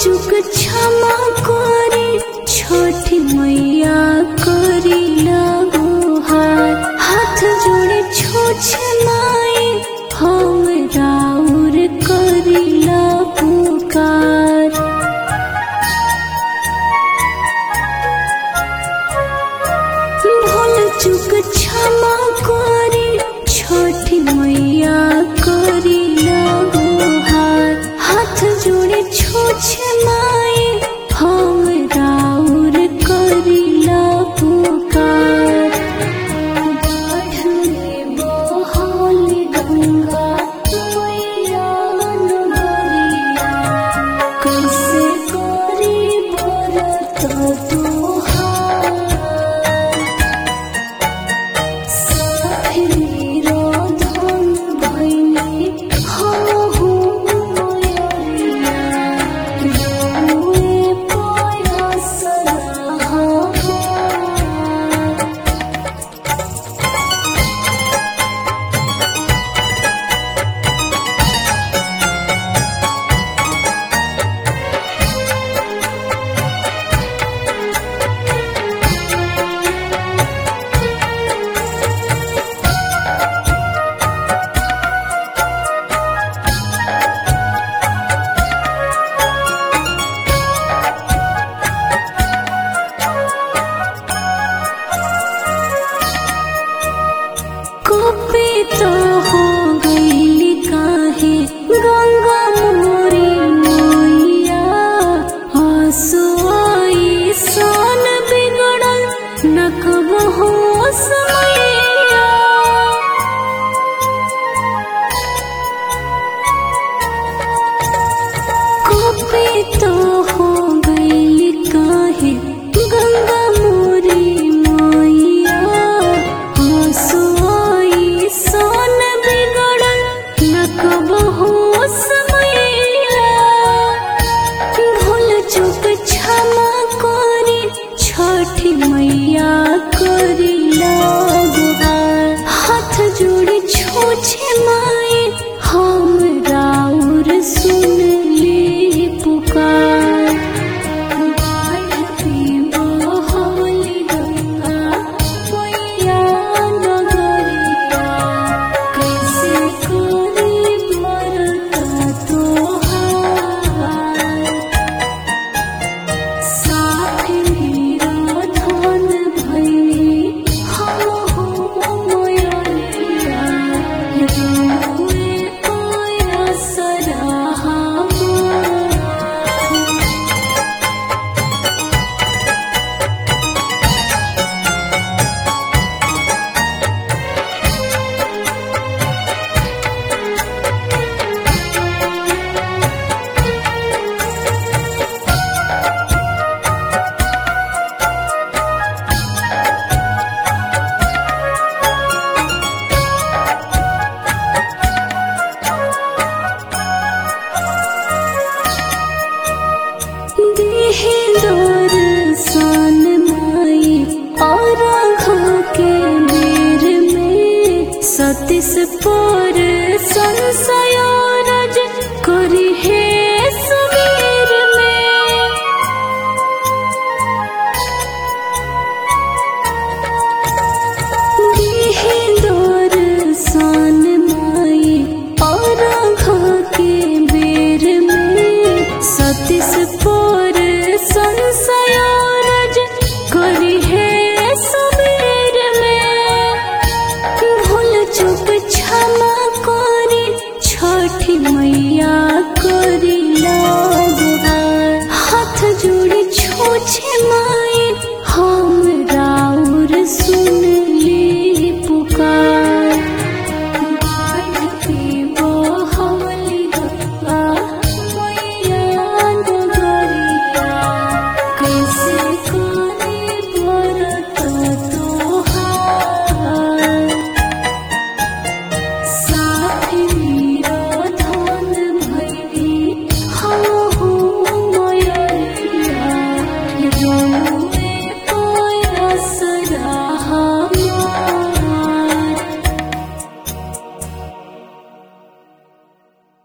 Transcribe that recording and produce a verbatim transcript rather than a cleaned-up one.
चुक क्षमा करे छठी मैया करी गुहार। हाथ जोड़े छोछे माई हम राउर करी पुकार। भूल चुक क्षमा करे छठी मैया करी गुहार। हाथ जोड़े छोछे माई हम राउर करी पुकार। बाढ़ले बहल गंगा मैया नगरिया, कैसे करी व्रत तोहार। साफिर धन भइली हमहु मयरिया, रोए पयसरा हमार। कुपित हो गईली काहे गंगा मोरी मैया, हंसुआई सन बिगड़ल न कबहू समैया। कुपित हो गईली काहे गंगा मोरी मैया, हंसुआई सन बिगड़ल न कबहू समैया। भूल चुक क्षमा करे छठी मैया करी गुहार। हाथ जोड़े छोछे माई हम राउर सुन ले पुकार। बाढ़ले बहल गंगा मैया नगरिया, कैसे करी व्रत तोहार। साफिर धन भइली हमहु मयरिया, रोए पयसरा हमार। देहि दर्शन माई और आँखों के बेर में, सतीश पर संशय रज करी है सुमेर में। देहि दर्शन माई और आँखों के बेर में, सतीश पर संशय रज करी है सुमेर में। भूल चुक क्षमा करे छठी मैया करी गुहार। हाथ जोड़े छोछे माई